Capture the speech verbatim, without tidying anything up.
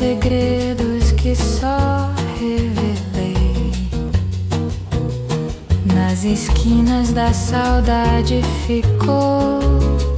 segredos que só revelei nas esquinas da saudade ficou.